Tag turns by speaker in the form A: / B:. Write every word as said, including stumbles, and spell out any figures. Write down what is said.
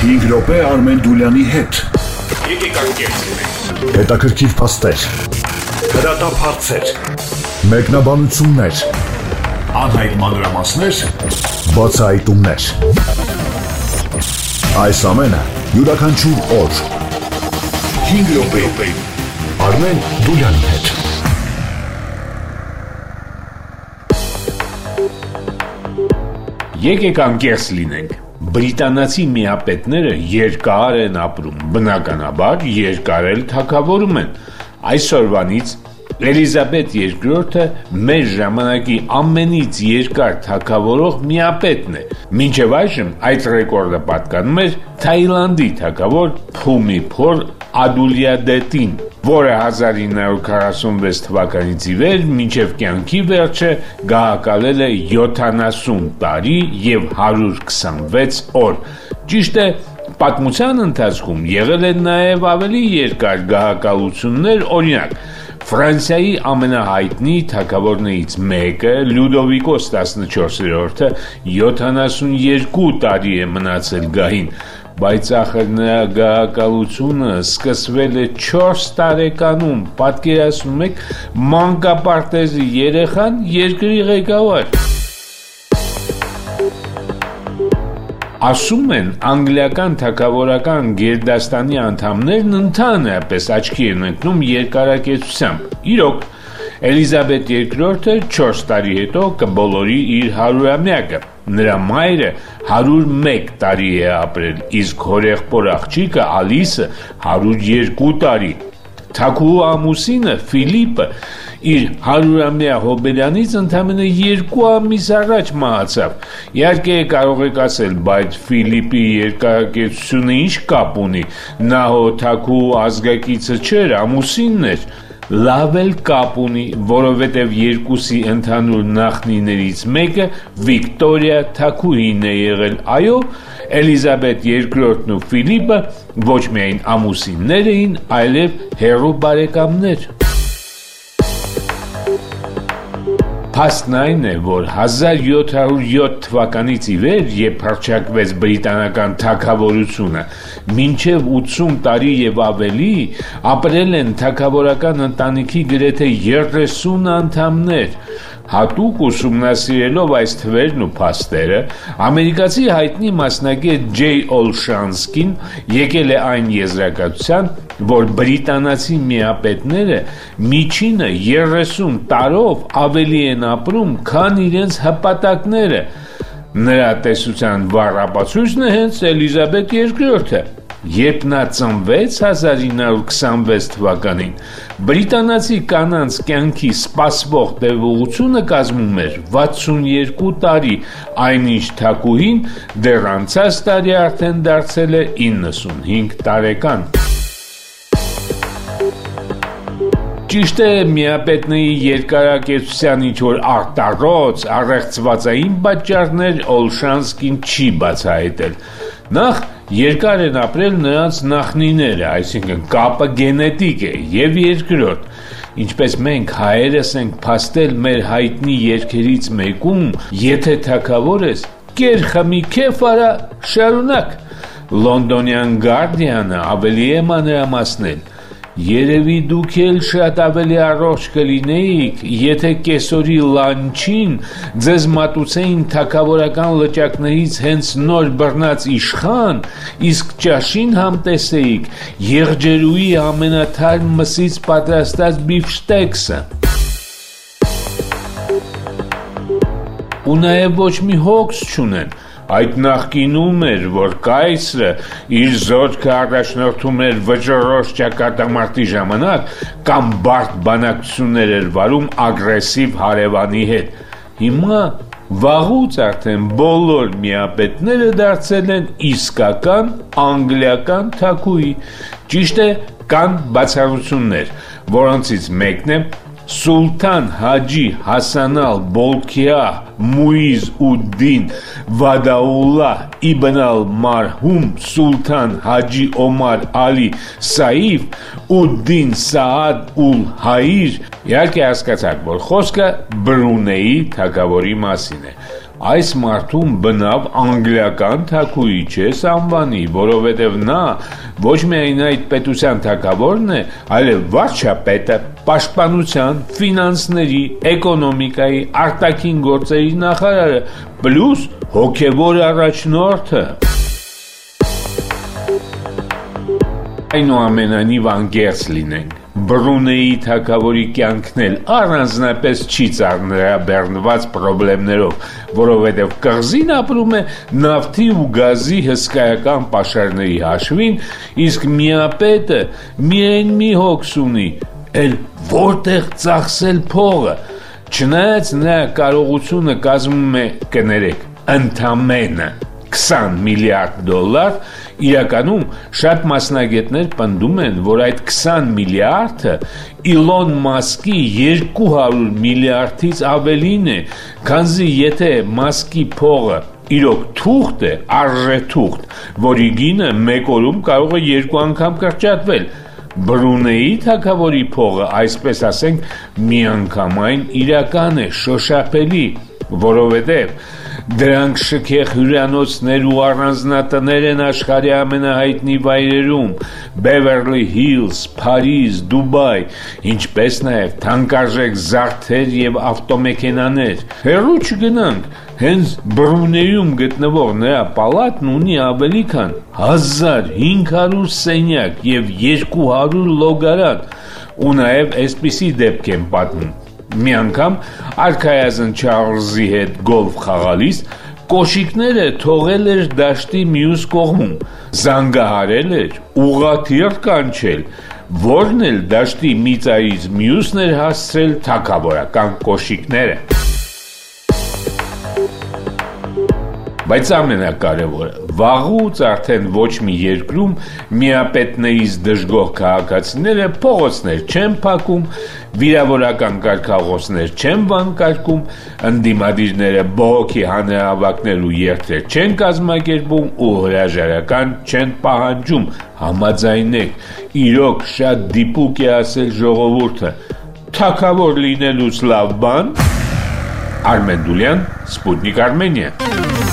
A: հինգ րոպե Արմեն Դուլյանի հետ։
B: Եկեք անկեղծենք։
A: Հետաքրքիր փաստեր, հրատապ հարցեր, մեկնաբանություններ, անհայտ մանրամասներ, բացահայտումներ։ Այս ամենը յուրաքանչյուր օր հինգ րոպե Արմեն Դուլյանի հետ։
B: Եկեք անկեղծ լինենք։ Բրիտանացի միապետները երկար են ապրում, բնականաբար երկար էլ թագավորում են։ Այսօրվանից Էլիզաբետ երկրորդը մեր ժամանակի ամենից երկար թագավորող միապետն է։ Մինչև այժմ այդ ռեկորդը պատկանում էր Թաիլանդի թագավոր Փումիփոր Ադուլյադետին, որը հազար ինը հարյուր քառասունվեց թվականից ի վեր մինչև կյանքի վերջը գահակալել է յոթանասուն տարի և հարյուր քսանվեց օր։ Ճիշտ է, պատմության ընթացքում եղել են նաև ավելի երկար գահակալություններ, օրինակ Ֆրանսիայի ամենահայտնի թագավորներից մեկը Լյուդովիկոս տասնչորսերորդը յոթանասունյոթ տարի է մնացել գահին, բայց ախր նրա գահակալությունը սկսվել է չորս տարեկանում, պատկերացնում եք, մանկապարտեզի երեխան երկրի ղեկավար։ Ասում են, անգլիական թագավորական գերդաստանի անդամներն ընդհանրապես աչքի են ընկնում երկարակեցությամբ։ Իրոք, Էլիզաբետ երկրորդը չորս տարի հետո կբոլորի իր հարյուրամյակը։ Նրա մայրը հարյուր մեկ տարի է ապրել, իսկ հորեղբոր աղջիկը Ալիսը հարյուր երկու տարի։ Թագուհու ամուսինը Ֆիլիպը իր հարյուրամյա հոբելյանից ընդամենը երկու ամիս առաջ մահացավ։ Իհարկե կարող եք ասել, բայց Ֆիլիպի երկարակեցությունը ինչ կապ ունի, նա հո թագուհու ազգակիցը չէր, ամուսինն էր։ Լավ էլ կապ ունի, որովհետև երկուսի ընդհանուր նախնիներից մեկը Վիկտորիա թագուհին է եղել։ Այո, Էլիզաբետ երկրորդն ու Ֆիլիպը ոչ միայն ամուսիններ էին, այլև հեռու բարեկամներ։ Փաստն այն է, որ հազար յոթ հարյուր յոթ թվականից ի վեր, երբ հռչակվեց բրիտանական թագավորությունը, մինչև ութսուն տարի և ավելի ապրել են թագավորական ընտանիքի գրեթե երեսուն անդամներ։ Հատուկ ուսումնասիրելով այս թվերն ու փաստերը, ամերիկացի հայտնի մասնագետ Ջեյ Օլշանսկին եկել է այն եզրակացության, որ բրիտանացի միապետները միջինը երեսուն տարով ավելի են ապրում, քան իրենց հպատակները։ Նրա տեսության վառ ապացույցն է հենց Էլիզաբետ երկրորդը։ Երբ նա ծնվեց հազար ինը հարյուր քսանվեց թվականին, բրիտանացի կանանց կյանքի սպասվող տևողությունը կազմում էր վաթսունյոթ տարի, այնինչ թագուհին դեռ անցած տարի արդեն դարձել է իննսունհինգ տարեկան։ Ճիշտ է, միապետների երկարակեցության ինչ-որ արտառոց, առեղծվածային պատճառներ Օլշանսկին չի բացահայտել։ Նախ երկար են ապրել նրանց նախնիները, այսինքն կապը գենետիկ է, և երկրորդ, ինչպես մենք հայերս ենք փաստել մեր հայտնի երգերից մեկում, եթե թագավոր ես, կեր խմի քեֆ արա, շարունակ։ Լոնդոնյան Գարդիանը ավելի է մանրամասնել։ Երևի դուք էլ շատ ավելի առողջ կլինեիք, եթե կեսօրի լանչին ձեզ մատուցեին թագավորական լճակներից հենց նոր բռնած իշխան, իսկ ճաշին համտեսեիք եղջերուի ամենաթարմ մսից պատրաստած բիֆշտեքսը։ Ու նաև ոչ մի հոգս չունեն։ Այդ նախկինում էր, որ կայսրը իր զորքը առաջնորդում էր վճռորոշ ճակատամարտի ժամանակ կամ բարդ բանակցություններ էր վարում ագրեսիվ հարևանի հետ։ Հիմա վաղուց արդեն բոլոր միապետները դարձել են իսկական անգլիական թագուհի։ Ճիշտ է, կան բացառություններ, որոնցից մեկն է Սուլթան Հաջի Հասանալ Բոլքիահ Մուիզ ուդ-Դին Վադաուլլահ Իբն ալ-Մարհում Սուլթան Հաջի Օմար Ալի Սաիֆ ուդ-Դին Սաադ ուլ-Հայիր, իհարկե հասկացաք, որ խոսքը Բրունեի թագավորի մասին է։ այս մարդուն բնավ անգլիական թագուհի չես անվանի, որովհետև նա ոչ միայն այդ պետության թագավորն է, այլև վարչապետը, պաշտպանության, ֆինանսների, էկոնոմիկայի, արտաքին գործերի նախարարը, պլյուս հոգևոր առաջնորդը։ Այնուամենայնիվ անգերց լինենք, Բրունեի թագավորի կյանքն էլ առանձնապես չի ծանրաբեռնված պրոբլեմներով, որովհետև կղզին ապրում է նավթի ու գազի հսկայական պաշարների հաշվին, իսկ միապետը միայն մի հոգս ունի, էլ որտեղ ծախսել փողը, չնայած նրա կարողությունը կազմում է, կներեք, ընդամենը քսան միլիարդ դոլար, իրականում շատ մասնագետներ պնդում են, որ այդ քսան միլիարդը Իլոն Մասկի երկու հարյուր միլիարդից ավելին է, քանզի եթե Մասկի փողը իրոք թուղթ է, արժեթուղթ, որի գինը մեկ օրում կարող է երկու անգամ կրճատվել, Բրունեի թագավորի փողը, այսպես ասենք, միանգամայն իրական է, շոշափելի, որովհետև դրանք շքեղ հյուրանոցներ ու առանձնատներ են աշխարհի ամենահայտնի վայրերում, Բևերլի Հիլզ, Փարիզ, Դուբայ, ինչպես նաև թանկարժեք զարդեր եւ ավտոմեքենաներ։ Հեռու չգնանք, հենց Բրունեյում գտնվող նրա պալատն ունի ավելի քան հազար հինգ հարյուր սենյակ եւ երկու հարյուր լոգարան, ու նաև այսպիսի դեպք են պատմում։ Մի անգամ արքայազն Չարլզի հետ գոլֆ խաղալիս կոշիկները թողել էր դաշտի մյուս կողմում, զանգահարել էր, ուղղաթիռ կանչել, որն էլ դաշտի մի ծայրից մյուսն էր հասցրել թագավորական կոշիկները։ Բայց ամենակարևորը, վաղուց արդեն ոչ մի երկրում միապետներից դժգոհ քաղաքացիները փողոցներ չեն փակում, վիրավորական կարգախոսներ չեն վանկարկում, ընդդիմադիրները բողոքի հանրահավաքներ ու երթեր չեն կազմակերպում ու հրաժարական չեն պահանջում, համաձայնեք, իրոք շատ դիպուկ է ասել ժողովուրդը, թագավոր լինելուց լավ բան։ Արմեն Դուլյան, Սպուտնիկ Արմենիա։